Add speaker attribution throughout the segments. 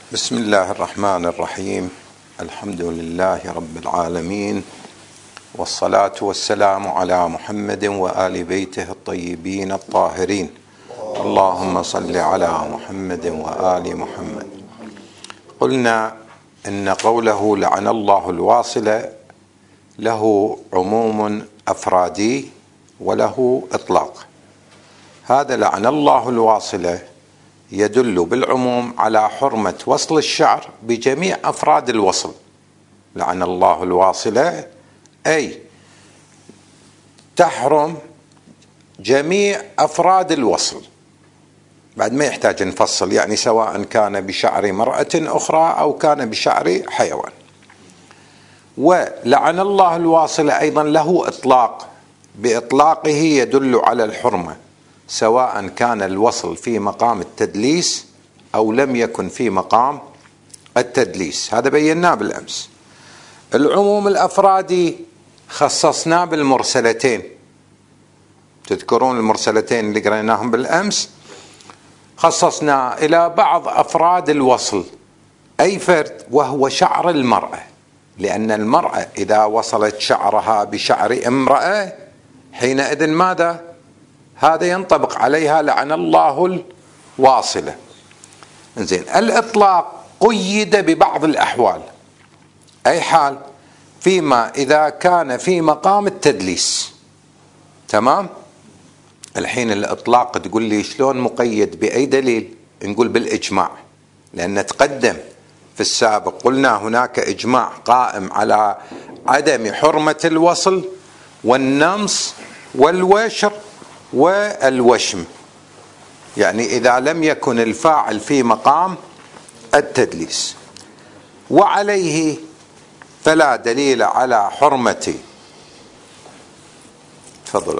Speaker 1: بسم الله الرحمن الرحيم. الحمد لله رب العالمين، والصلاة والسلام على محمد وآل بيته الطيبين الطاهرين. اللهم صل على محمد وآل محمد. قلنا إن قوله لعن الله الواصل له عموم أفرادي وله إطلاق. هذا لعن الله الواصل يدل بالعموم على حرمة وصل الشعر بجميع أفراد الوصل. لعن الله الواصل أي تحرم جميع أفراد الوصل، بعد ما يحتاج نفصل، يعني سواء كان بشعر مرأة أخرى أو كان بشعر حيوان. ولعن الله الواصل أيضا له إطلاق، بإطلاقه يدل على الحرمة سواء كان الوصل في مقام التدليس أو لم يكن في مقام التدليس. هذا بيناه بالأمس. العموم الأفرادي خصصناه بالمرسلتين، تذكرون المرسلتين اللي قرأناهم بالأمس؟ خصصنا إلى بعض أفراد الوصل أي فرد، وهو شعر المرأة، لأن المرأة إذا وصلت شعرها بشعر امرأة حينئذ ماذا؟ هذا ينطبق عليها لعن الله الواصلة. زين، الإطلاق قيد ببعض الأحوال. أي حال؟ فيما إذا كان في مقام التدليس. تمام؟ الحين الإطلاق تقول لي شلون مقيد؟ بأي دليل؟ نقول بالإجماع، لأن تقدم في السابق قلنا هناك إجماع قائم على عدم حرمة الوصل والنمص والوشر والوشم، يعني إذا لم يكن الفاعل في مقام التدليس. وعليه فلا دليل على حرمة. تفضلوا.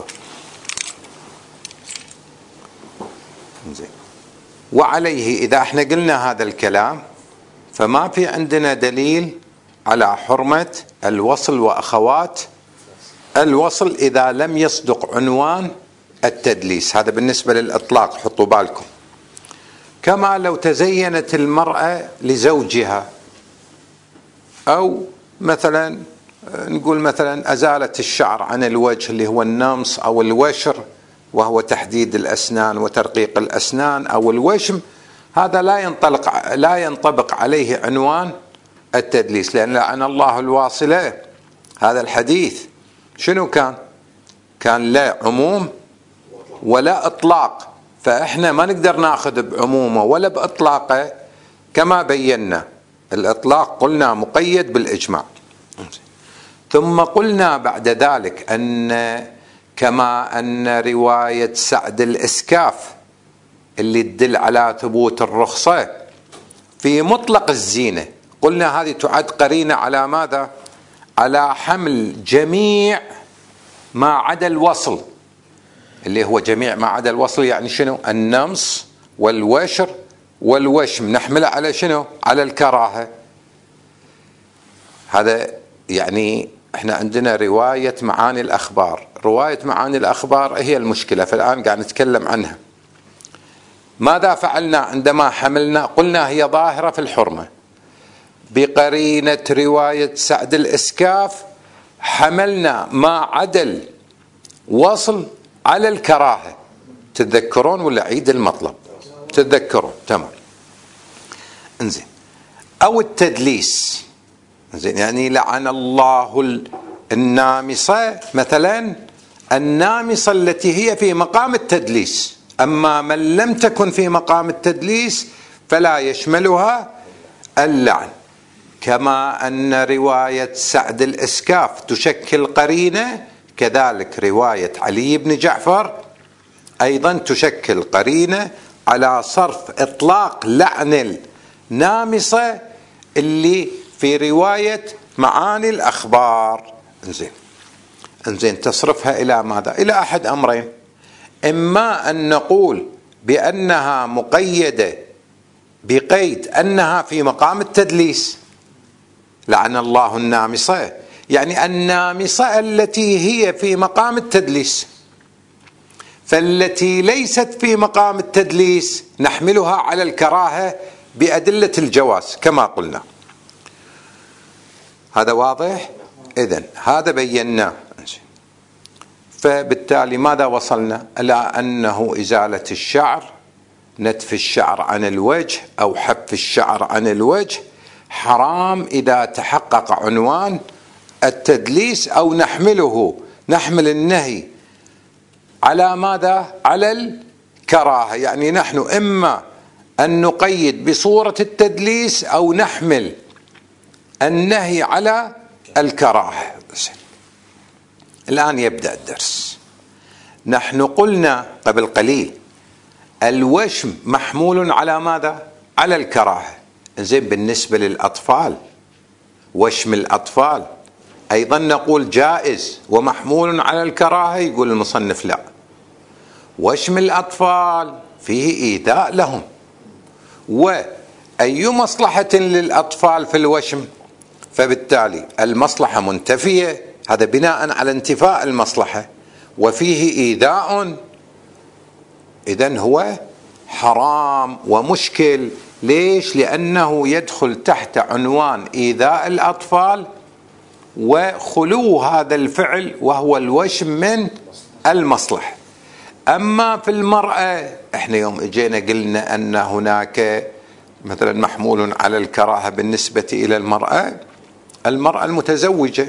Speaker 1: زين. وعليه إذا احنا قلنا هذا الكلام فما في عندنا دليل على حرمة الوصل وأخوات الوصل إذا لم يصدق عنوان التدليس. هذا بالنسبة للإطلاق، حطوا بالكم. كما لو تزينت المرأة لزوجها، أو مثلا نقول مثلا أزالت الشعر عن الوجه اللي هو النمص أو الوشر وهو تحديد الأسنان وترقيق الأسنان أو الوشم، هذا لا ينطبق عليه عنوان التدليس، لأن لعن الله الواصلة هذا الحديث شنو كان لا عموم ولا إطلاق، فإحنا ما نقدر ناخذ بعمومه ولا بإطلاقه. كما بينا الإطلاق قلنا مقيد بالإجماع. ثم قلنا بعد ذلك كما أن رواية سعد الإسكاف اللي تدل على ثبوت الرخصة في مطلق الزينة، قلنا هذه تعد قرينة على ماذا؟ على حمل جميع ما عدا الوصل، اللي هو جميع ما عدا الوصل يعني شنو؟ النمص والوشر والوشم، نحمله على شنو؟ على الكراهة. هذا يعني احنا عندنا رواية معاني الأخبار. رواية معاني الأخبار هي المشكلة، فالآن قاعد نتكلم عنها. ماذا فعلنا عندما حملنا؟ قلنا هي ظاهرة في الحرمة، بقرينة رواية سعد الإسكاف حملنا ما عدا وصل على الكراهة. تتذكرون ولا عيد المطلب؟ تتذكرون. تمام. انزين. أو التدليس. انزين، يعني لعن الله النامصة مثلا، النامصة التي هي في مقام التدليس، أما من لم تكن في مقام التدليس فلا يشملها اللعن. كما أن رواية سعد الإسكاف تشكل قرينة، كذلك رواية علي بن جعفر أيضا تشكل قرينة على صرف إطلاق لعن النامصة اللي في رواية معاني الأخبار. انزين تصرفها إلى ماذا؟ إلى أحد أمرين: إما أن نقول بأنها مقيدة بقيد أنها في مقام التدليس، لعن الله النامصة، يعني النامصة التي هي في مقام التدليس، فالتي ليست في مقام التدليس نحملها على الكراهة بأدلة الجواز كما قلنا. هذا واضح؟ إذن هذا بيناه. فبالتالي ماذا وصلنا؟ إلى أنه إزالة الشعر، نتف الشعر عن الوجه أو حف الشعر عن الوجه حرام إذا تحقق عنوان التدليس، أو نحمل النهي على ماذا؟ على الكراهة. يعني نحن إما أن نقيد بصورة التدليس أو نحمل النهي على الكراهة. الآن يبدأ الدرس. نحن قلنا قبل قليل الوشم محمول على ماذا؟ على الكراهة. زين، بالنسبة للأطفال، وشم الأطفال أيضا نقول جائز ومحمول على الكراهة. يقول المصنف لا، وشم الأطفال فيه إيذاء لهم، وأي مصلحة للأطفال في الوشم؟ فبالتالي المصلحة منتفية، هذا بناء على انتفاء المصلحة، وفيه إيذاء، إذن هو حرام ومشكل. ليش؟ لأنه يدخل تحت عنوان إيذاء الأطفال وخلو هذا الفعل وهو الوشم من المصلحة. أما في المرأة، احنا يوم اجينا قلنا أن هناك مثلا محمول على الكراهة بالنسبة إلى المرأة المتزوجة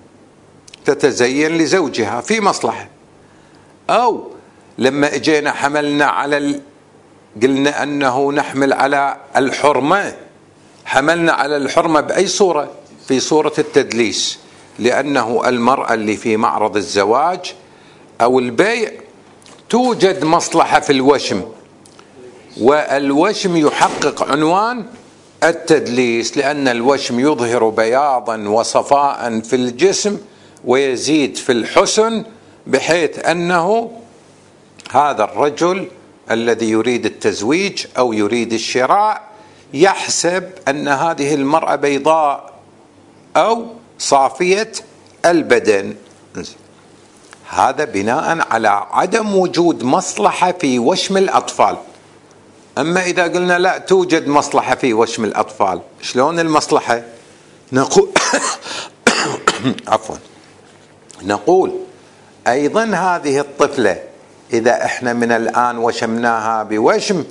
Speaker 1: تتزين لزوجها في مصلحة، أو لما اجينا حملنا على قلنا أنه نحمل على الحرمة، حملنا على الحرمة بأي صورة؟ في صورة التدليس، لأنه المرأة اللي في معرض الزواج أو البيع توجد مصلحة في الوشم، والوشم يحقق عنوان التدليس، لأن الوشم يظهر بياضا وصفاء في الجسم ويزيد في الحسن، بحيث أنه هذا الرجل الذي يريد التزويج أو يريد الشراء يحسب أن هذه المرأة بيضاء أو صافية البدن. هذا بناء على عدم وجود مصلحة في وشم الأطفال. أما إذا قلنا لا توجد مصلحة في وشم الأطفال، شلون المصلحة؟ نقول عفوا، نقول أيضا هذه الطفلة إذا إحنا من الآن وشمناها بوشم،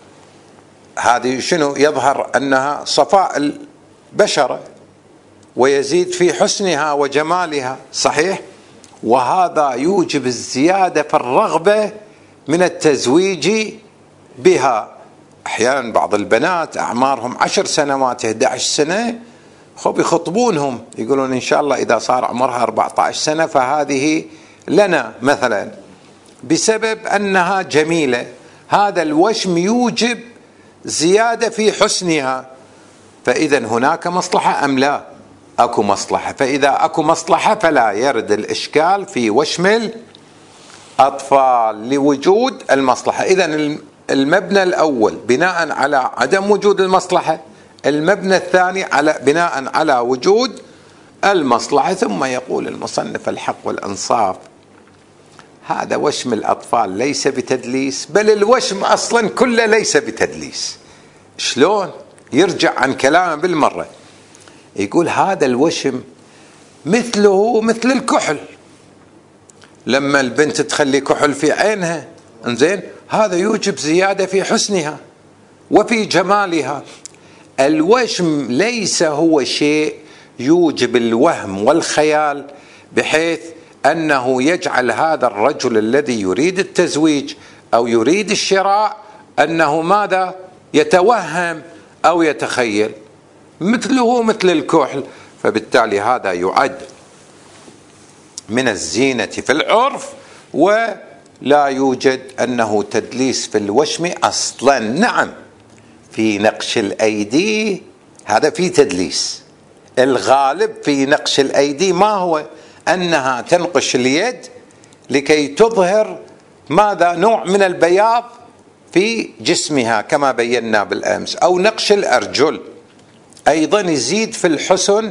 Speaker 1: هذه شنو؟ يظهر أنها صفاء البشرة ويزيد في حسنها وجمالها، صحيح؟ وهذا يوجب الزيادة في الرغبة من التزويج بها. أحيانا بعض البنات أعمارهم 10 سنوات 11 سنة يخطبونهم، يقولون إن شاء الله إذا صار عمرها 14 سنة فهذه لنا مثلا، بسبب أنها جميلة. هذا الوشم يوجب زيادة في حسنها. فإذا هناك مصلحة أم لا؟ أكو مصلحة. فإذا أكو مصلحة فلا يرد الإشكال في وشم الأطفال لوجود المصلحة. إذا المبنى الأول بناء على عدم وجود المصلحة، المبنى الثاني بناء على وجود المصلحة. ثم يقول المصنف الحق والإنصاف، هذا وشم الأطفال ليس بتدليس، بل الوشم أصلا كله ليس بتدليس. شلون؟ يرجع عن كلامه بالمرة، يقول هذا الوشم مثله مثل الكحل. لما البنت تخلي كحل في عينها، انزين، هذا يوجب زيادة في حسنها وفي جمالها. الوشم ليس هو شيء يوجب الوهم والخيال، بحيث أنه يجعل هذا الرجل الذي يريد التزويج أو يريد الشراء أنه ماذا؟ يتوهم أو يتخيل مثله مثل الكحل. فبالتالي هذا يعد من الزينة في العرف، ولا يوجد أنه تدليس في الوشم أصلا. نعم، في نقش الأيدي هذا في تدليس. الغالب في نقش الأيدي ما هو؟ أنها تنقش اليد لكي تظهر ماذا؟ نوع من البياض في جسمها كما بينا بالأمس. أو نقش الأرجل أيضا يزيد في الحسن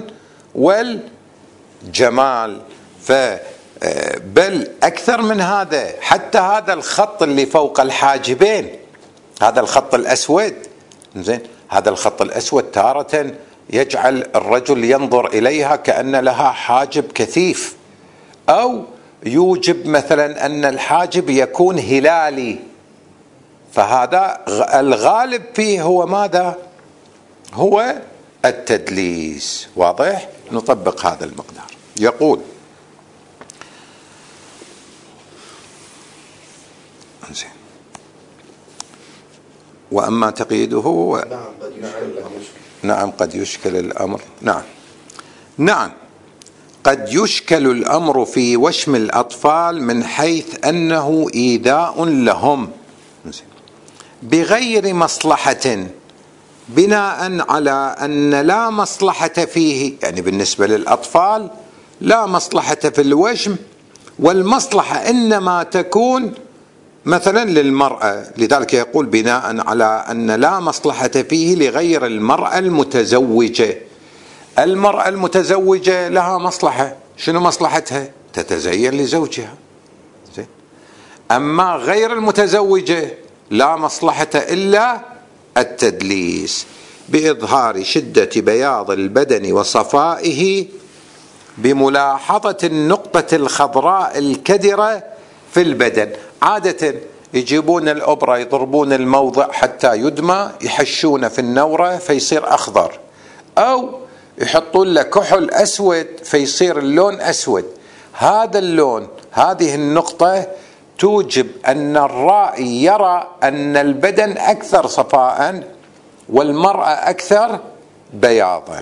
Speaker 1: والجمال. بل أكثر من هذا، حتى هذا الخط اللي فوق الحاجبين، هذا الخط الأسود، زين، هذا الخط الأسود تارة يجعل الرجل ينظر إليها كأن لها حاجب كثيف، أو يوجب مثلا أن الحاجب يكون هلالي، فهذا الغالب فيه هو ماذا؟ هو التدليس. واضح؟ نطبق هذا المقدار. يقول وأما تقييده نعم قد يشكل الأمر. نعم قد يشكل الأمر في وشم الأطفال من حيث أنه إيذاء لهم بغير مصلحة، بناء على أن لا مصلحة فيه، يعني بالنسبة للأطفال لا مصلحة في الوشم، والمصلحة إنما تكون مثلا للمرأة، لذلك يقول بناء على أن لا مصلحة فيه لغير المرأة المتزوجة. المرأة المتزوجة لها مصلحة، شنو مصلحتها؟ تتزين لزوجها. أما غير المتزوجة لا مصلحة إلا التدليس بإظهار شدة بياض البدن وصفائه بملاحظة النقطة الخضراء الكدرة في البدن. عادة يجيبون الأبرة يضربون الموضع حتى يدمى، يحشون في النورة فيصير أخضر، أو يحطون له كحل أسود فيصير اللون أسود. هذا اللون، هذه النقطة توجب أن الرائي يرى أن البدن أكثر صفاء والمرأة أكثر بياضا.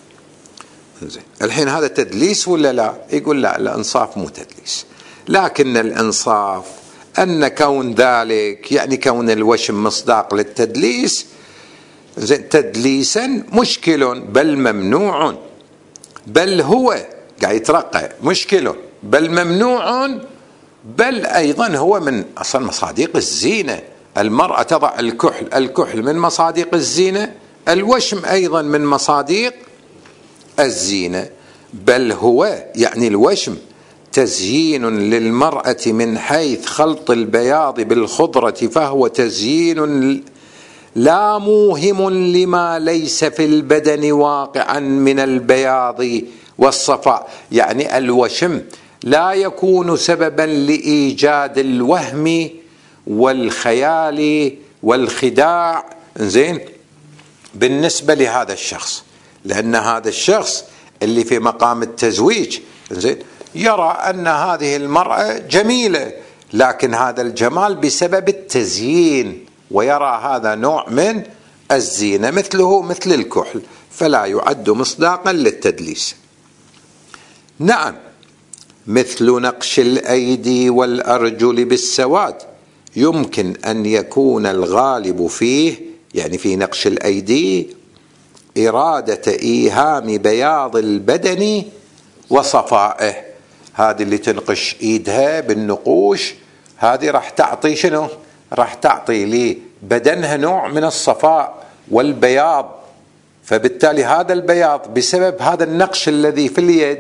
Speaker 1: الحين هذا تدليس ولا لا؟ يقول لا، الإنصاف مو تدليس، لكن الإنصاف أن كون ذلك يعني كون الوشم مصداق للتدليس تدليسا مشكل بل ممنوع، بل هو قاعد يترقى مشكل بل ممنوع، بل أيضا هو من أصل مصادق الزينة. المرأة تضع الكحل من مصادق الزينة، الوشم أيضا من مصادق الزينة، بل هو يعني الوشم تزيين للمرأة من حيث خلط البياض بالخضرة، فهو تزيين لا موهم لما ليس في البدن واقعا من البياض والصفاء. يعني الوشم لا يكون سببا لإيجاد الوهم والخيال والخداع زين بالنسبة لهذا الشخص، لأن هذا الشخص اللي في مقام التزويج زين يرى أن هذه المرأة جميلة، لكن هذا الجمال بسبب التزيين، ويرى هذا نوع من الزينة مثله مثل الكحل، فلا يعد مصداقا للتدليس. نعم مثل نقش الأيدي والأرجل بالسواد يمكن أن يكون الغالب فيه، يعني في نقش الأيدي، إرادة إيهام بياض البدن وصفائه. هذه اللي تنقش إيدها بالنقوش هذه راح تعطي شنو؟ راح تعطي لبدنها نوع من الصفاء والبياض، فبالتالي هذا البياض بسبب هذا النقش الذي في اليد.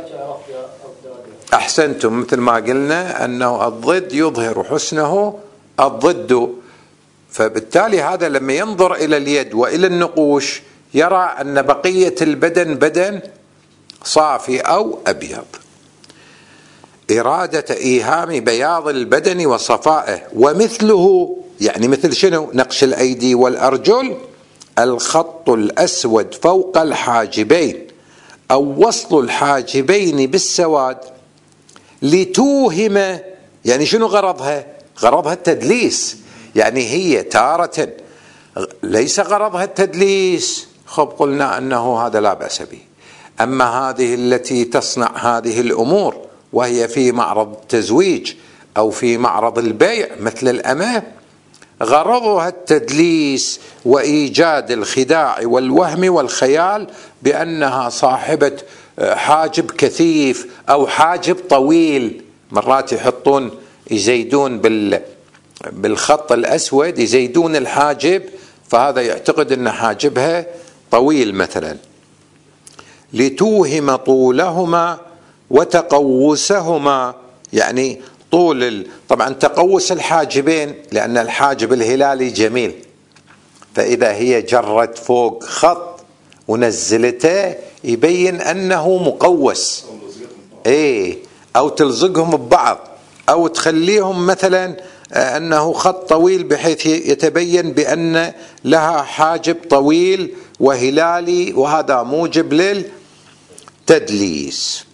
Speaker 1: أحسنتم، مثل ما قلنا أنه الضد يظهر حسنه الضد، فبالتالي هذا لما ينظر إلى اليد وإلى النقوش يرى أن بقية البدن بدن صافي أو أبيض. إرادة إيهام بياض البدن وصفائه، ومثله يعني مثل شنو؟ نقش الأيدي والأرجل الخط الأسود فوق الحاجبين أو وصل الحاجبين بالسواد لتوهم، يعني شنو غرضها؟ غرضها التدليس، يعني هي تارة ليس غرضها التدليس، خب قلنا أنه هذا لا بأس به. أما هذه التي تصنع هذه الأمور وهي في معرض التزويج أو في معرض البيع مثل الأمة، غرضها التدليس وإيجاد الخداع والوهم والخيال بأنها صاحبة حاجب كثيف أو حاجب طويل. مرات يحطون يزيدون بالخط الأسود يزيدون الحاجب، فهذا يعتقد أن حاجبها طويل مثلا، لتوهم طولهما وتقوسهما، يعني طبعا تقوس الحاجبين، لأن الحاجب الهلالي جميل فإذا هي جرت فوق خط ونزلته يبين أنه مقوس، أو تلزقهم ببعض، أو تخليهم مثلا أنه خط طويل بحيث يتبين بأن لها حاجب طويل وهلالي، وهذا موجب للتدليس.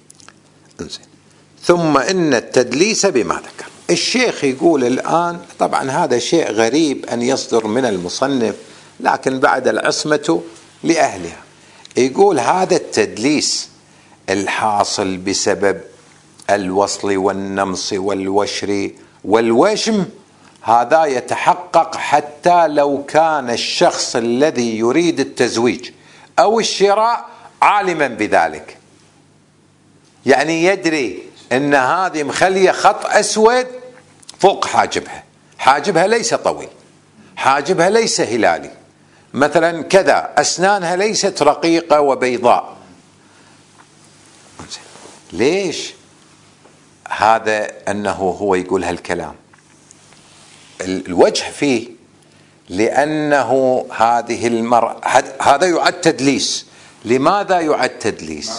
Speaker 1: ثم إن التدليس بما ذكر. الشيخ يقول الآن، طبعا هذا شيء غريب أن يصدر من المصنف، لكن بعد العصمة لأهلها. يقول هذا التدليس الحاصل بسبب الوصل والنمص والوشر والوشم، هذا يتحقق حتى لو كان الشخص الذي يريد التزويج أو الشراء عالما بذلك، يعني يدري أن هذه مخلية خط أسود فوق حاجبها، حاجبها ليس طويل، حاجبها ليس هلالي مثلا كذا، أسنانها ليست رقيقة وبيضاء. ليش هذا أنه هو يقول هالكلام؟ الوجه فيه لأنه هذه المرأة، هذا يعد تدليس. لماذا يعد تدليس؟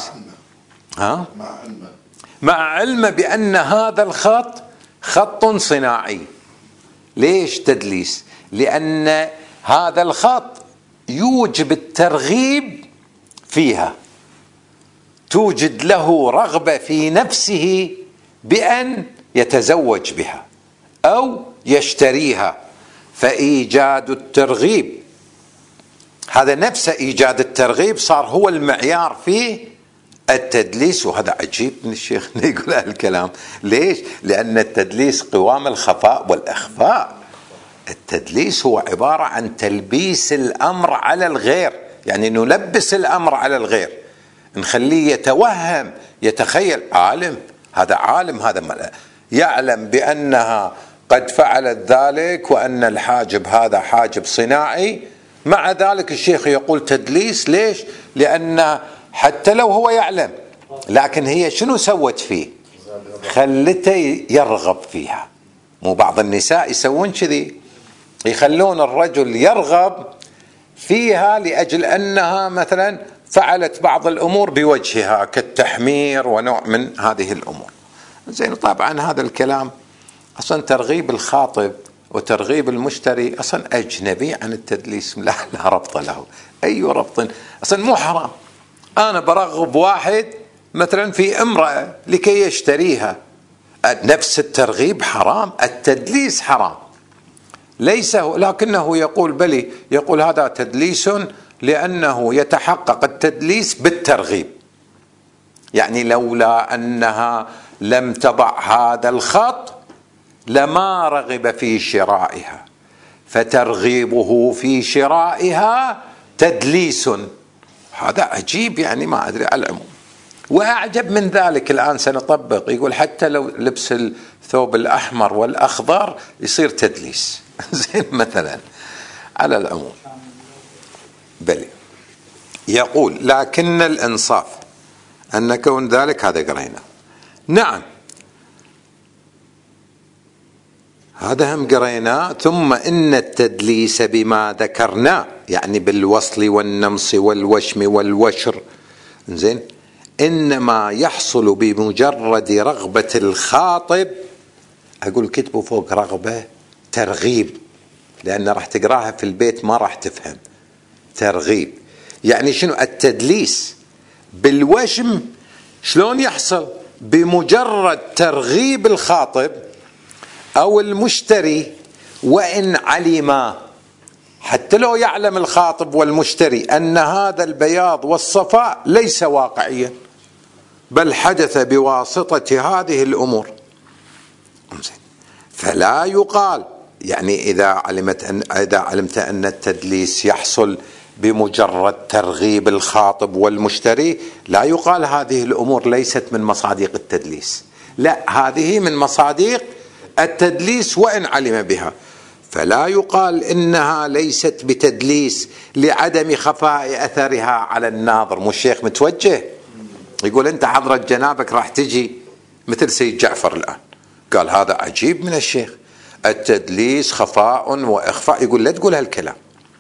Speaker 1: مع علم بأن هذا الخط خط صناعي. ليش تدليس؟ لأن هذا الخط يوجب الترغيب فيها، توجد له رغبة في نفسه بأن يتزوج بها أو يشتريها، فإيجاد الترغيب هذا نفس إيجاد الترغيب صار هو المعيار فيه التدليس. وهذا عجيب من الشيخ يقول هالكلام. ليش؟ لأن التدليس قوام الخفاء والإخفاء. التدليس هو عبارة عن تلبيس الأمر على الغير، يعني نلبس الأمر على الغير، نخليه يتوهم يتخيل عالم، هذا عالم، هذا يعلم بأنها قد فعلت ذلك وأن الحاجب هذا حاجب صناعي، مع ذلك الشيخ يقول تدليس. ليش؟ لأن حتى لو هو يعلم، لكن هي شنو سوت فيه؟ خلته يرغب فيها. مو بعض النساء يسوون كذي، يخلون الرجل يرغب فيها لأجل أنها مثلا فعلت بعض الأمور بوجهها كالتحمير ونوع من هذه الأمور. زين، طبعا هذا الكلام أصلا ترغيب الخاطب وترغيب المشتري أصلا أجنبي عن التدليس، لا ربط له. أي ربط؟ أصلا مو حرام. أنا برغب واحد مثلا في امرأة لكي يشتريها، نفس الترغيب حرام، التدليس حرام ليس، لكنه يقول بلي، يقول هذا تدليس لأنه يتحقق التدليس بالترغيب، يعني لولا أنها لم تضع هذا الخط لما رغب في شرائها، فترغيبه في شرائها تدليس. هذا عجيب، يعني ما أدري على العموم. وأعجب من ذلك الآن سنطبق، يقول حتى لو لبس الثوب الأحمر والأخضر يصير تدليس زين مثلا على العموم. بل يقول لكن الإنصاف أن كون ذلك، هذا قرينا. نعم هذا هم قرينا. ثم إن التدليس بما ذكرنا، يعني بالوصل والنمص والوشم والوشر، زين، إنما يحصل بمجرد رغبة الخاطب. أقول كتبوا فوق رغبة ترغيب، لأن راح تقراها في البيت ما راح تفهم. ترغيب يعني شنو؟ التدليس بالوشم شلون يحصل؟ بمجرد ترغيب الخاطب أو المشتري، وإن علما، حتى لو يعلم الخاطب والمشتري أن هذا البياض والصفاء ليس واقعيا، بل حدث بواسطة هذه الأمور، فلا يقال، يعني إذا علمت أن التدليس يحصل بمجرد ترغيب الخاطب والمشتري، لا يقال هذه الأمور ليست من مصادق التدليس، لا، هذه من مصادق التدليس وإن علم بها. فلا يقال إنها ليست بتدليس لعدم خفاء أثرها على الناظر. مو الشيخ متوجه يقول أنت حضرة جنابك راح تجي مثل سيد جعفر الآن، قال هذا عجيب من الشيخ، التدليس خفاء وإخفاء. يقول لا تقول هالكلام،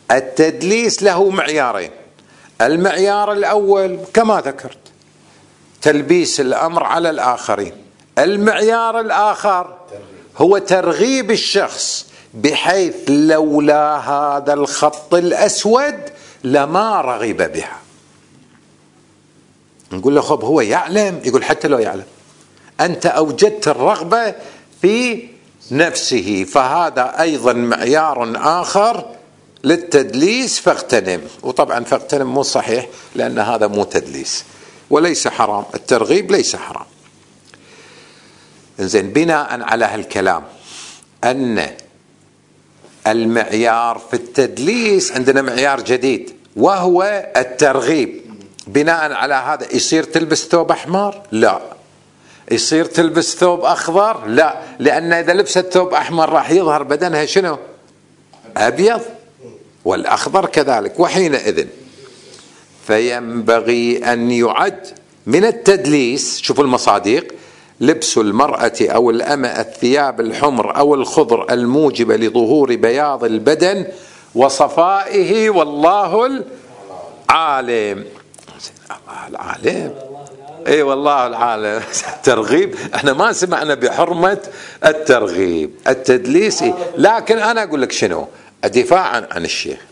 Speaker 1: التدليس له معيارين. المعيار الأول كما ذكرت تلبيس الأمر على الآخرين. المعيار الآخر هو ترغيب الشخص، بحيث لولا هذا الخط الأسود لما رغب بها. نقول له خب هو يعلم، يقول حتى لو يعلم أنت أوجدت الرغبة في نفسه، فهذا أيضا معيار آخر للتدليس فاغتنم. وطبعا فاغتنم مو صحيح، لأن هذا مو تدليس وليس حرام، الترغيب ليس حرام. إنزين، بناء على هالكلام أن المعيار في التدليس عندنا معيار جديد وهو الترغيب. بناء على هذا يصير تلبس ثوب أحمر؟ لا. يصير تلبس ثوب أخضر؟ لا، لأن إذا لبست ثوب أحمر راح يظهر بدنها شنو؟ أبيض، والأخضر كذلك. وحينئذ فينبغي أن يعد من التدليس، شوفوا المصادق، لبس المرأة أو الأمة الثياب الحمر أو الخضر الموجبة لظهور بياض البدن وصفائه والله العالم. الله العالم، اي والله العالم. الترغيب احنا ما سمعنا بحرمة الترغيب التدليسي، لكن انا اقول لك شنو دفاعا عن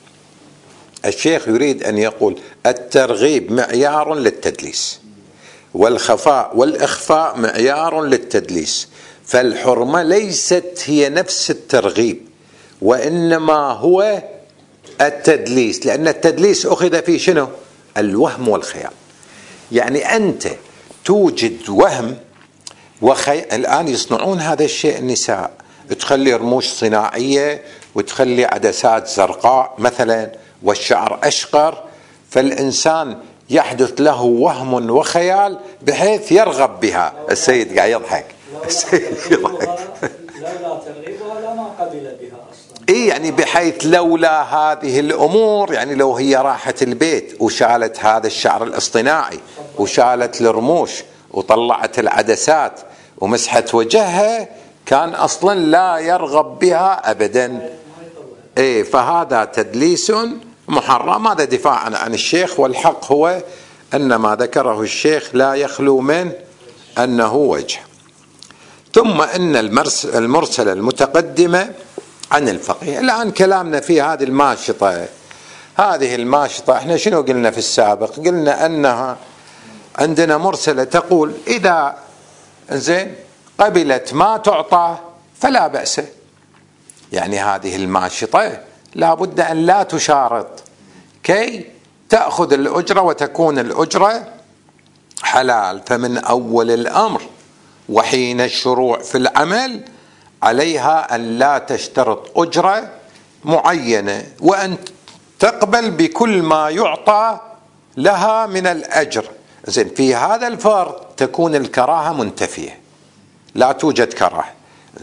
Speaker 1: الشيخ يريد ان يقول الترغيب معيار للتدليس، والخفاء والإخفاء معيار للتدليس، فالحرمة ليست هي نفس الترغيب، وإنما هو التدليس، لأن التدليس أخذ فيه شنو؟ الوهم والخيال. يعني أنت توجد وهم وخيال. الآن يصنعون هذا الشيء النساء، تخلي رموش صناعية وتخلي عدسات زرقاء مثلا والشعر أشقر، فالإنسان يحدث له وهم وخيال بحيث يرغب بها. السيد قاعد يضحك، السيد يضحك.
Speaker 2: لولا ترغيبها لما قبل بها أصلا.
Speaker 1: إيه يعني بحيث لولا هذه الأمور، يعني لو هي راحت البيت وشالت هذا الشعر الاصطناعي وشالت الرموش وطلعت العدسات ومسحت وجهها، كان أصلا لا يرغب بها أبدا. إيه، فهذا تدليس محرم. هذا دفاعا عن الشيخ، والحق هو أن ما ذكره الشيخ لا يخلو من أنه وجه. ثم إن المرسلة المتقدمة عن الفقيه. الآن كلامنا في هذه الماشطة. هذه الماشطة احنا شنو قلنا في السابق؟ قلنا أنها عندنا مرسلة تقول إذا زين قبلت ما تعطى فلا بأس. يعني هذه الماشطة لا بد أن لا تشارط كي تأخذ الأجرة وتكون الأجرة حلال. فمن أول الأمر وحين الشروع في العمل عليها أن لا تشترط أجرة معينة، وأن تقبل بكل ما يعطى لها من الأجر. زين، في هذا الفرض تكون الكراهة منتفية، لا توجد كراهة،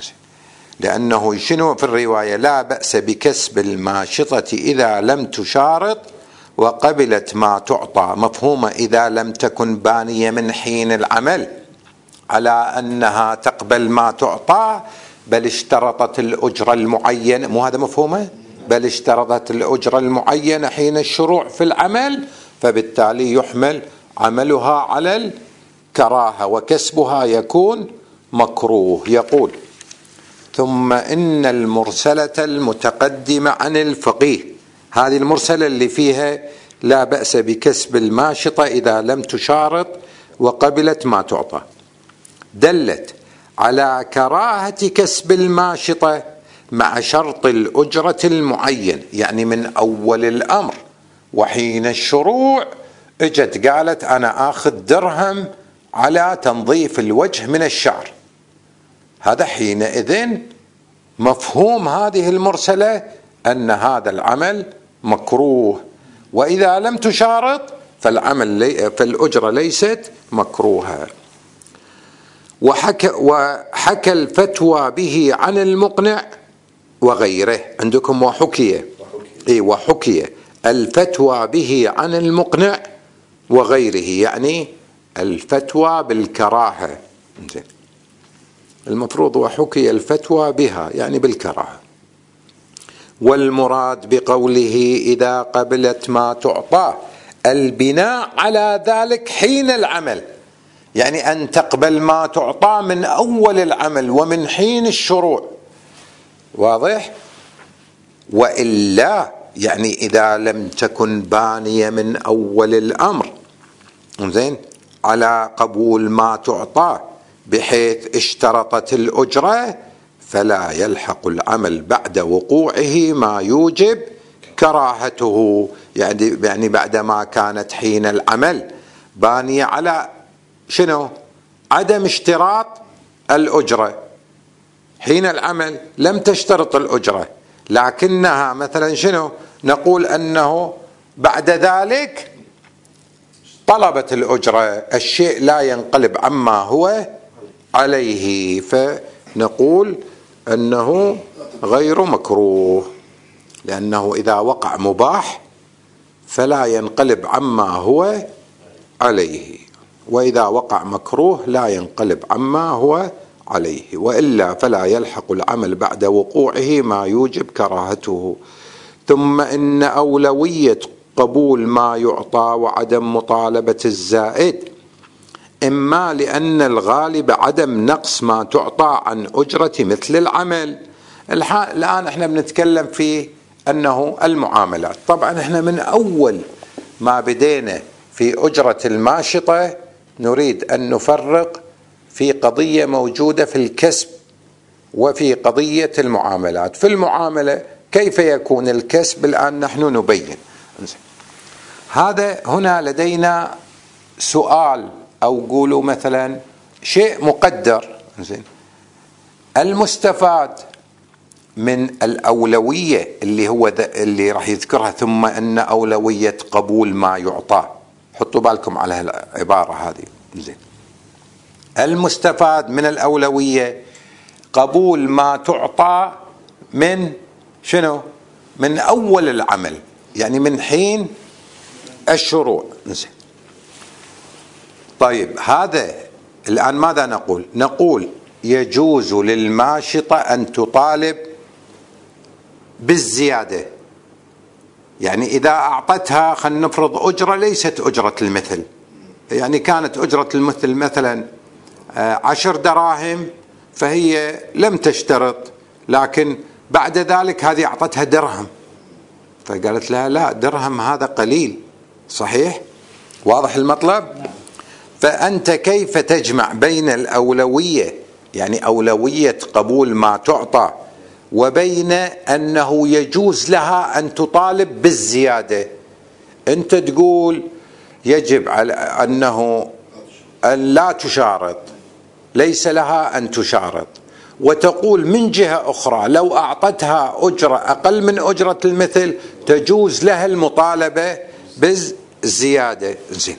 Speaker 1: لأنه شنو في الرواية؟ لا بأس بكسب الماشطة إذا لم تشارط وقبلت ما تعطى. مفهومة إذا لم تكن بانية من حين العمل على أنها تقبل ما تعطى، بل اشترطت الأجرة المعينة. مو هذا مفهومة؟ بل اشترطت الأجرة المعينة حين الشروع في العمل، فبالتالي يحمل عملها على الكراهة وكسبها يكون مكروه. يقول ثم إن المرسلة المتقدمة عن الفقيه، هذه المرسلة اللي فيها لا بأس بكسب الماشطة إذا لم تشارط وقبلت ما تعطى، دلت على كراهة كسب الماشطة مع شرط الأجرة المعين. يعني من أول الأمر وحين الشروع اجت قالت أنا آخذ درهم على تنظيف الوجه من الشعر، هذا حينئذ مفهوم هذه المرسلة أن هذا العمل مكروه. وإذا لم تشارط فالأجرة ليست مكروهة. وحكى الفتوى به عن المقنع وغيره. عندكم وحكي الفتوى به عن المقنع وغيره، يعني الفتوى بالكراهة. المفروض وحكي الفتوى بها يعني بالكراهة. والمراد بقوله إذا قبلت ما تعطاه البناء على ذلك حين العمل، يعني أن تقبل ما تعطى من أول العمل ومن حين الشروع. واضح؟ وإلا يعني إذا لم تكن بانية من أول الأمر زين على قبول ما تعطى بحيث اشترطت الأجرة، فلا يلحق العمل بعد وقوعه ما يوجب كراهته. يعني بعدما كانت حين العمل بانية على شنو؟ عدم اشتراط الأجرة. حين العمل لم تشترط الأجرة، لكنها مثلا شنو نقول أنه بعد ذلك طلبت الأجرة، الشيء لا ينقلب عما هو عليه، فنقول أنه غير مكروه، لأنه إذا وقع مباح فلا ينقلب عما هو عليه، وإذا وقع مكروه لا ينقلب عما هو عليه، وإلا فلا يلحق العمل بعد وقوعه ما يوجب كراهته. ثم إن أولوية قبول ما يعطى وعدم مطالبة الزائد إما لأن الغالب عدم نقص ما تعطى عن أجرة مثل العمل. الآن احنا بنتكلم في أنه المعاملات. طبعا احنا من أول ما بدينا في أجرة الماشطة نريد أن نفرق في قضية موجودة في الكسب وفي قضية المعاملات. في المعاملة كيف يكون الكسب الآن نحن نبين. هذا هنا لدينا سؤال أو قولوا مثلا شيء مقدر. المستفاد من الأولوية اللي هو اللي راح يذكرها، ثم أن أولوية قبول ما يعطى. حطوا بالكم على العبارة هذه. زين، المستفاد من الأولوية قبول ما تعطى من شنو؟ من أول العمل، يعني من حين الشروع. زين، طيب هذا الآن ماذا نقول؟ نقول يجوز للماشطة أن تطالب بالزيادة. يعني إذا أعطتها خلينا نفرض أجرة ليست أجرة المثل، يعني كانت أجرة المثل مثلا 10 دراهم، فهي لم تشترط، لكن بعد ذلك هذه أعطتها درهم، فقالت لها لا، درهم هذا قليل. صحيح؟ واضح المطلب؟ فأنت كيف تجمع بين الأولوية، يعني أولوية قبول ما تعطى، وبين أنه يجوز لها أن تطالب بالزيادة؟ أنت تقول يجب على أنه أن لا تشارط، ليس لها أن تشارط، وتقول من جهة أخرى لو أعطتها أجرة أقل من أجرة المثل تجوز لها المطالبة بالزيادة. زين،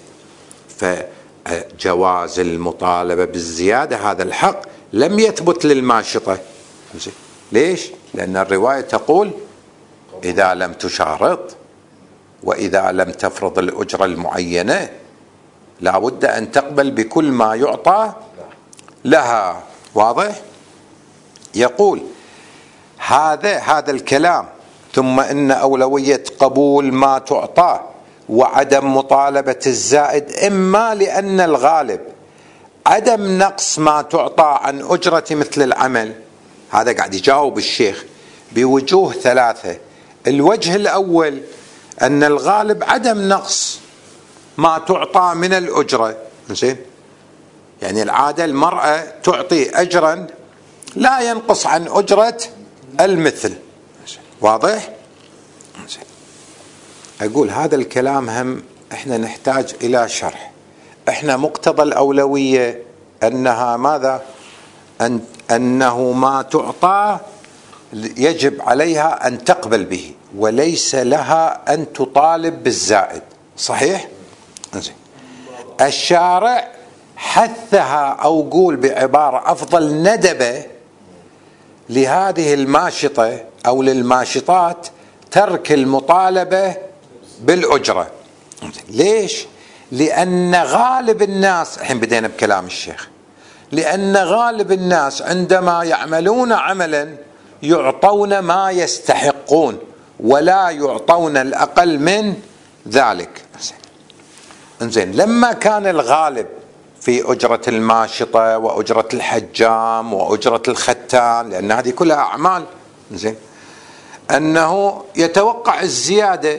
Speaker 1: فجواز المطالبة بالزيادة هذا الحق لم يثبت للماشطة. زين، ليش؟ لأن الرواية تقول إذا لم تشارط وإذا لم تفرض الأجرة المعينة لا بد أن تقبل بكل ما يعطى لها. واضح؟ يقول هذا الكلام ثم إن أولوية قبول ما تعطى وعدم مطالبة الزائد إما لأن الغالب عدم نقص ما تعطى عن أجرة مثل العمل. هذا قاعد يجاوب الشيخ بوجوه 3. الوجه الأول أن الغالب عدم نقص ما تعطى من الأجرة. زين، يعني العادة المرأة تعطي أجرا لا ينقص عن أجرة المثل. واضح؟ زين، أقول هذا الكلام هم إحنا نحتاج إلى شرح. إحنا مقتضى الأولوية أنها ماذا؟ أنه ما تعطى يجب عليها أن تقبل به وليس لها أن تطالب بالزائد. صحيح؟ زين، الشارع حثها أو قول بعبارة أفضل ندب لهذه الماشطة أو للماشطات ترك المطالبة بالأجرة. ليش؟ لأن غالب الناس، الحين بدينا بكلام الشيخ، لأن غالب الناس عندما يعملون عملا يعطون ما يستحقون ولا يعطون الأقل من ذلك. انزين، لما كان الغالب في أجرة الماشطة وأجرة الحجام وأجرة الختان، لأن هذه كلها أعمال، انزين، أنه يتوقع الزيادة.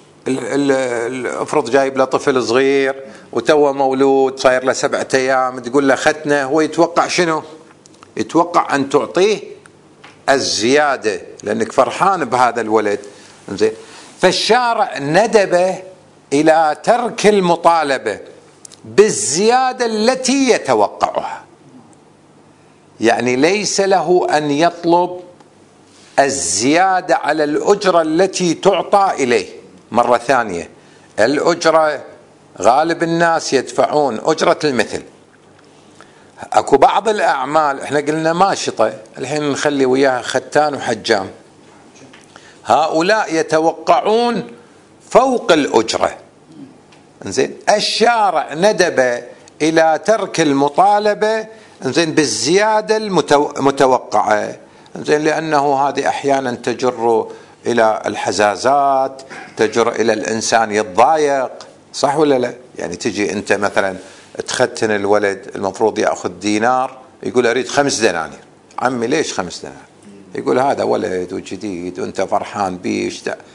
Speaker 1: افرض جايب له طفل صغير وتوه مولود صاير له 7 أيام، تقول له ختنه، هو يتوقع شنو؟ يتوقع أن تعطيه الزيادة لأنك فرحان بهذا الولد. انزين، فالشارع ندب إلى ترك المطالبة بالزيادة التي يتوقعها، يعني ليس له أن يطلب الزيادة على الأجرة التي تعطى إليه. مرة ثانية، الأجرة غالب الناس يدفعون أجرة المثل. أكو بعض الأعمال احنا قلنا ماشطة، الحين نخلي وياها ختان وحجام، هؤلاء يتوقعون فوق الأجرة. انزين، الشارع ندب إلى ترك المطالبة انزين بالزيادة المتوقعة، انزين، لأنه هذه أحيانا تجر إلى الحزازات، تجر إلى الإنسان يتضايق، صح ولا لا؟ يعني تجي أنت مثلا تختن الولد، المفروض يأخذ دينار، يقول أريد 5 دنانير. عمي ليش 5 دنانير؟ يقول هذا ولد وجديد وأنت فرحان به،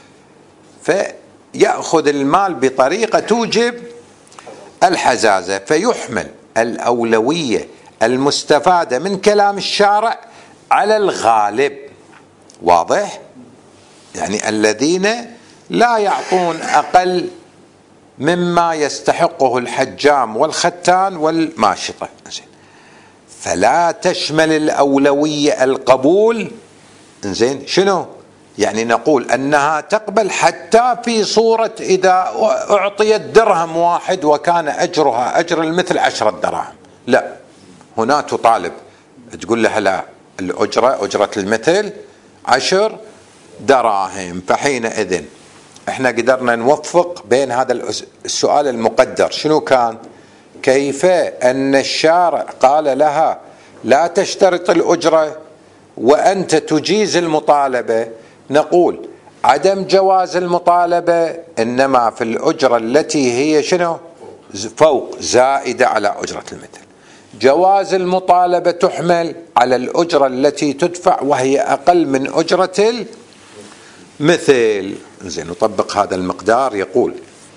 Speaker 1: فيأخذ المال بطريقة توجب الحزازة، فيحمل الأولوية المستفادة من كلام الشارع على الغالب. واضح؟ يعني الذين لا يعطون أقل مما يستحقه الحجام والختان والماشطة. فلا تشمل الأولوية القبول. انزين، شنو؟ يعني نقول أنها تقبل حتى في صورة إذا أعطيت درهم واحد وكان أجرها أجر المثل 10 دراهم، لا، هنا تطالب، تقول لها لا، الأجرة أجرة المثل 10 دراهم. فحينئذ احنا قدرنا نوفق بين هذا السؤال المقدر، شنو كان؟ كيف أن الشارع قال لها لا تشترط الأجرة وأنت تجيز المطالبة، نقول عدم جواز المطالبة إنما في الأجرة التي هي شنو؟ فوق، زائدة على أجرة المثل. جواز المطالبة تحمل على الأجرة التي تدفع وهي أقل من أجرة المثل. زين، نطبق هذا المقدار. يقول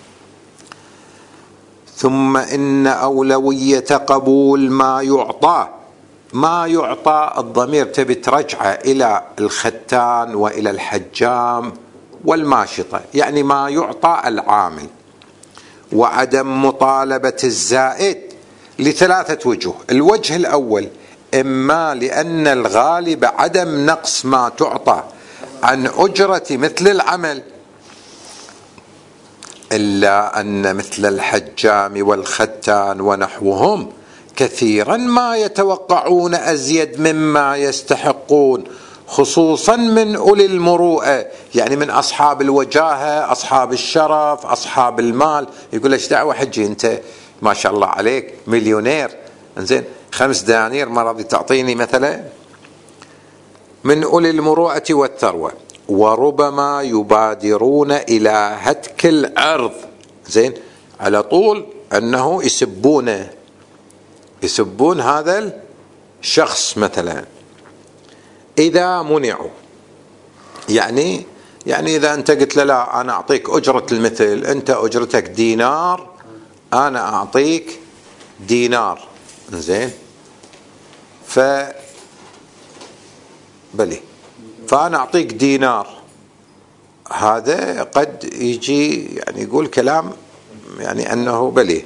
Speaker 1: ثم إن أولوية قبول ما يعطى الضمير تبي ترجعه إلى الختان وإلى الحجام والماشطة، يعني ما يعطى العامل، وعدم مطالبة الزائد ل3 وجوه. الوجه الأول، إما لأن الغالب عدم نقص ما تعطى عن أجرة مثل العمل، إلا أن مثل الحجام والختان ونحوهم كثيرا ما يتوقعون أزيد مما يستحقون، خصوصا من أولي المروءة، يعني من أصحاب الوجاهة، أصحاب الشرف، أصحاب المال. يقول ايش دعوة حجي، أنت ما شاء الله عليك مليونير، انزين 5 دنانير ما راضي تعطيني مثلا؟ من أولي المروءة والثروة، وربما يبادرون إلى هتك العرض. زين، على طول أنه يسبون هذا الشخص مثلا إذا منعوا، يعني إذا أنت قلت له لا أنا أعطيك أجرة المثل، أنت أجرتك دينار، أنا أعطيك دينار، زين، بلي، فأنا أعطيك دينار، هذا قد يجي يعني يقول كلام يعني أنه بلي،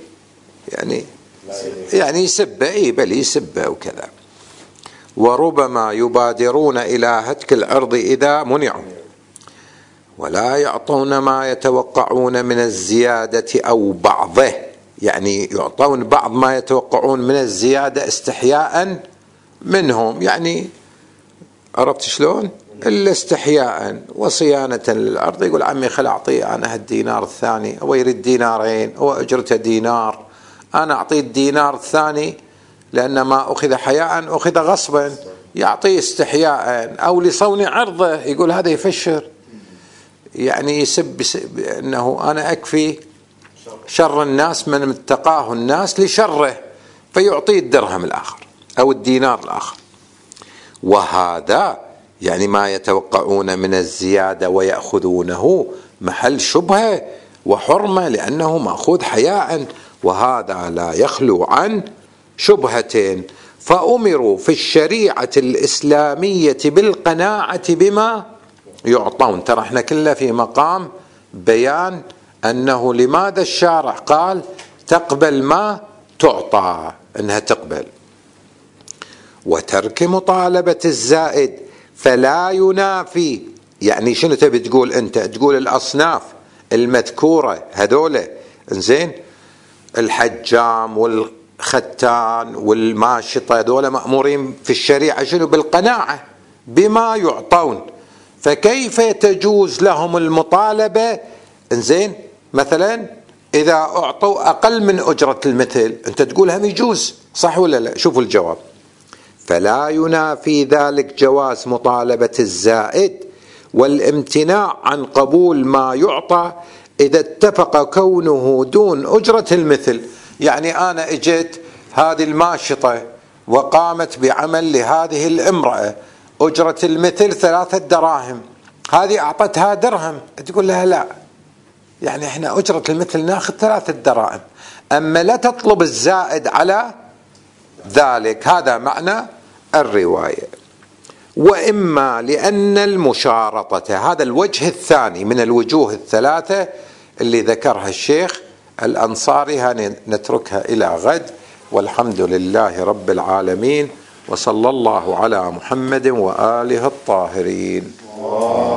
Speaker 1: يعني يسبه، بلي يسبه وكذا. وربما يبادرون إلى هتك العرض إذا منعوا، ولا يعطون ما يتوقعون من الزيادة أو بعضه، يعني يعطون بعض ما يتوقعون من الزيادة استحياء منهم، يعني عرفت شلون؟ إلا استحياء وصيانة للأرض. يقول عمي خل أعطيه أنا هالدينار الثاني، هو يريد دينارين، هو أجرته دينار، أنا أعطيه الدينار الثاني لأن ما أخذ حياء أخذ غصبا، يعطيه استحياء أو لصون عرضه، يقول هذا يفشر، يعني يسب أنه أنا أكفي شر الناس من اتقاه الناس لشره، فيعطيه الدرهم الآخر أو الدينار الآخر. وهذا يعني ما يتوقعون من الزيادة ويأخذونه محل شبهة وحرمة لأنه مأخوذ حياء، وهذا لا يخلو عن شبهة. فأمروا في الشريعة الإسلامية بالقناعة بما يعطون. ترى احنا كله في مقام بيان أنه لماذا الشارع قال تقبل ما تعطى، أنها تقبل. وترك مطالبة الزائد فلا ينافي، يعني شنو تبي تقول أنت؟ تقول الأصناف المذكورة هذولا إنزين، الحجام والختان والماشطة هذولا مأمورين في الشريعة شنو؟ بالقناعة بما يعطون. فكيف تجوز لهم المطالبة إنزين مثلا إذا أعطوا أقل من أجرة المثل؟ أنت تقول هم يجوز، صح ولا لا؟ شوفوا الجواب. فلا ينافي ذلك جواز مطالبة الزائد والامتناع عن قبول ما يعطى إذا اتفق كونه دون أجرة المثل. يعني أنا اجيت هذه الماشطة وقامت بعمل لهذه الامرأة، أجرة المثل 3 دراهم، هذه أعطتها درهم، تقول لها لا، يعني احنا أجرة المثل ناخذ 3 دراهم، أما لا تطلب الزائد على ذلك. هذا معنى الرواية. وإما لأن المشارطة، هذا الوجه الثاني من الوجوه الثلاثة اللي ذكرها الشيخ الأنصاري، نتركها إلى غد، والحمد لله رب العالمين، وصلى الله على محمد وآله الطاهرين.